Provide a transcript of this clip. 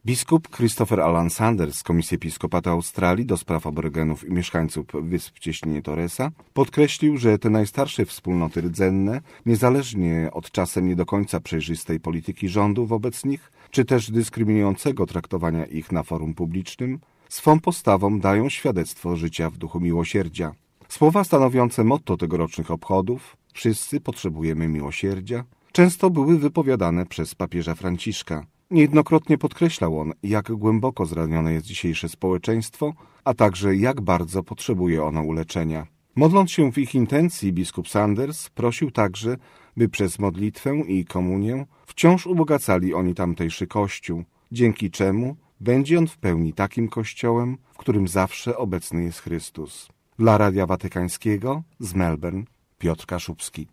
Biskup Christopher Alan Sanders z Komisji Episkopatu Australii do spraw aborygenów i mieszkańców Wysp w Cieśninie Torresa podkreślił, że te najstarsze wspólnoty rdzenne, niezależnie od czasem nie do końca przejrzystej polityki rządu wobec nich, czy też dyskryminującego traktowania ich na forum publicznym, swą postawą dają świadectwo życia w duchu miłosierdzia. Słowa stanowiące motto tegorocznych obchodów „Wszyscy potrzebujemy miłosierdzia” często były wypowiadane przez papieża Franciszka. Niejednokrotnie podkreślał on, jak głęboko zranione jest dzisiejsze społeczeństwo, a także jak bardzo potrzebuje ono uleczenia. Modląc się w ich intencji, biskup Sanders prosił także, by przez modlitwę i komunię wciąż ubogacali oni tamtejszy Kościół, dzięki czemu będzie on w pełni takim Kościołem, w którym zawsze obecny jest Chrystus. Dla Radia Watykańskiego z Melbourne Piotr Kaszubski.